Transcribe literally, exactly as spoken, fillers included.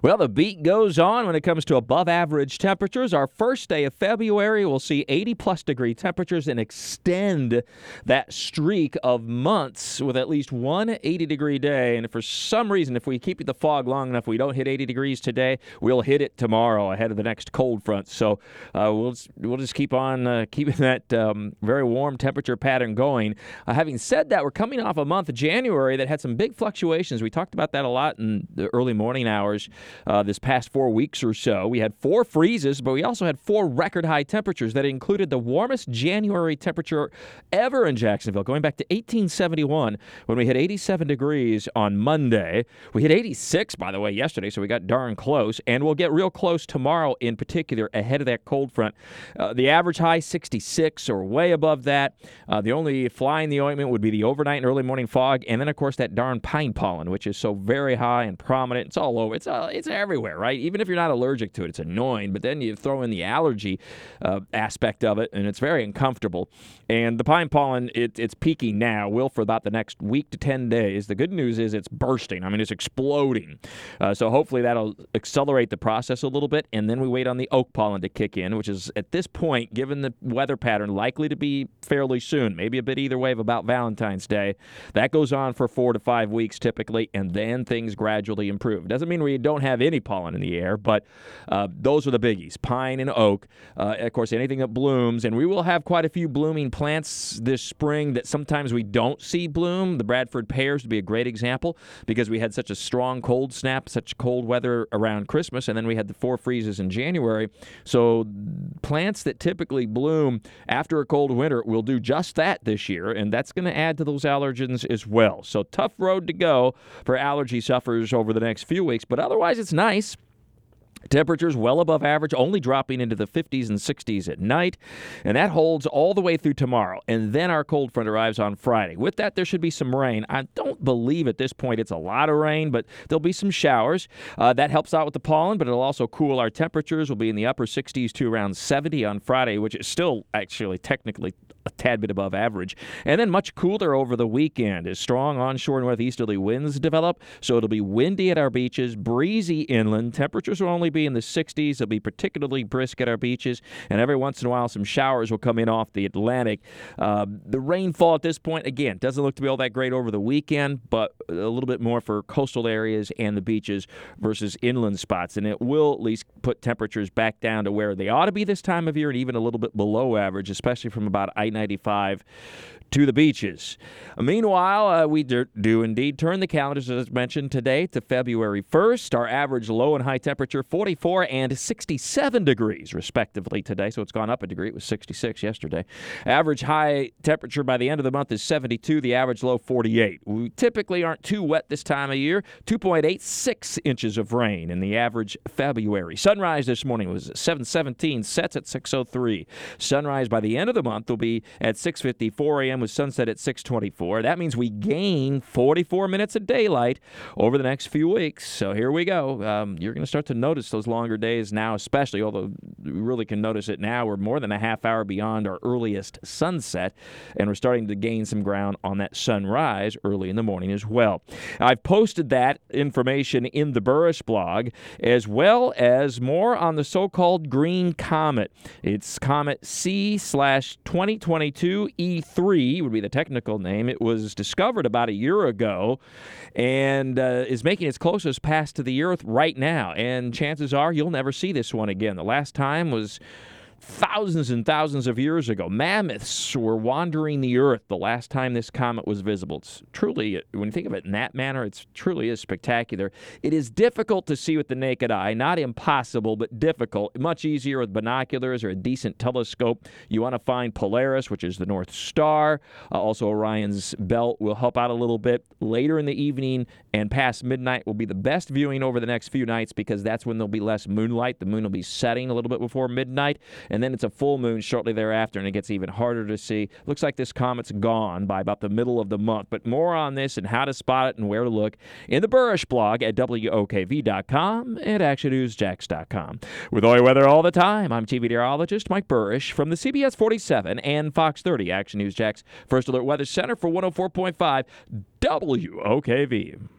Well, the beat goes on when it comes to above-average temperatures. Our first day of February will see eighty-plus degree temperatures and extend that streak of months with at least one eighty-degree day. And if for some reason, if we keep the fog long enough, we don't hit eighty degrees today, we'll hit it tomorrow ahead of the next cold front. So uh, we'll, just, we'll just keep on uh, keeping that um, very warm temperature pattern going. Uh, having said that, we're coming off a month of January that had some big fluctuations. We talked about that a lot in the early morning hours. Uh, this past four weeks or so. We had four freezes, but we also had four record high temperatures that included the warmest January temperature ever in Jacksonville, going back to eighteen seventy-one when we hit eighty-seven degrees on Monday. We hit eighty-six, by the way, yesterday, so we got darn close, and we'll get real close tomorrow in particular ahead of that cold front. Uh, the average high, sixty-six, or way above that. Uh, the only fly in the ointment would be the overnight and early morning fog, and then, of course, that darn pine pollen, which is so very high and prominent. It's all over. It's all, it's everywhere, right? Even if you're not allergic to it, it's annoying. But then you throw in the allergy uh, aspect of it, and it's very uncomfortable. And the pine pollen, it, it's peaking now, will for about the next week to ten days. The good news is it's bursting. I mean, it's exploding. Uh, so hopefully that'll accelerate the process a little bit, and then we wait on the oak pollen to kick in, which is, at this point, given the weather pattern, likely to be fairly soon, maybe a bit either way of about Valentine's Day. That goes on for four to five weeks typically, and then things gradually improve. Doesn't mean we don't have any pollen in the air, but uh, those are the biggies, pine and oak. Uh, of course, anything that blooms, and we will have quite a few blooming plants this spring that sometimes we don't see bloom. The Bradford pears would be a great example because we had such a strong cold snap, such cold weather around Christmas, and then we had the four freezes in January. So plants that typically bloom after a cold winter will do just that this year, and that's going to add to those allergens as well. So tough road to go for allergy sufferers over the next few weeks, but otherwise it's nice. Temperatures well above average, only dropping into the fifties and sixties at night, and that holds all the way through tomorrow. And then our cold front arrives on Friday. With that, there should be some rain. I don't believe at this point it's a lot of rain, but there'll be some showers. Uh, that helps out with the pollen, but it'll also cool our temperatures. We'll be in the upper sixties to around seventy on Friday, which is still actually technically a tad bit above average. And then much cooler over the weekend as strong onshore northeasterly winds develop. So it'll be windy at our beaches, breezy inland. Temperatures will only be in the sixties. It'll be particularly brisk at our beaches. And every once in a while, some showers will come in off the Atlantic. Uh, the rainfall at this point, again, doesn't look to be all that great over the weekend, but a little bit more for coastal areas and the beaches versus inland spots. And it will at least put temperatures back down to where they ought to be this time of year and even a little bit below average, especially from about I ninety-five to the beaches. Meanwhile, uh, we do, do indeed turn the calendars, as mentioned, today to February first. Our average low and high temperature, forty-four and sixty-seven degrees, respectively, today. So it's gone up a degree. It was sixty-six yesterday. Average high temperature by the end of the month is seventy-two. The average low, forty-eight. We typically aren't too wet this time of year. two point eight six inches of rain in the average February. Sunrise this morning was seven seventeen, sets at six oh three. Sunrise by the end of the month will be at six fifty-four a.m. with sunset at six twenty-four. That means we gain forty-four minutes of daylight over the next few weeks. So here we go. Um, you're going to start to notice those longer days now, especially, although we really can notice it now. We're more than a half hour beyond our earliest sunset, and we're starting to gain some ground on that sunrise early in the morning as well. I've posted that information in the Burrish blog, as well as more on the so-called Green Comet. It's Comet C slash twenty twenty-two E three would be the technical name. It was discovered about a year ago and uh, is making its closest pass to the Earth right now. And chances are you'll never see this one again. The last time was thousands and thousands of years ago. Mammoths were wandering the Earth the last time this comet was visible. It's truly, when you think of it in that manner, it truly is spectacular. It is difficult to see with the naked eye. Not impossible, but difficult. Much easier with binoculars or a decent telescope. You want to find Polaris, which is the North Star. Uh, also, Orion's Belt will help out a little bit. Later in the evening and past midnight will be the best viewing over the next few nights because that's when there'll be less moonlight. The moon will be setting a little bit before midnight. And then it's a full moon shortly thereafter, and it gets even harder to see. Looks like this comet's gone by about the middle of the month. But more on this and how to spot it and where to look in the Burrish blog at W O K V dot com and Action News Jax dot com. With all your weather all the time, I'm T V meteorologist Mike Burrish from the C B S forty-seven and Fox thirty Action News Jax First Alert Weather Center for one oh four point five W O K V.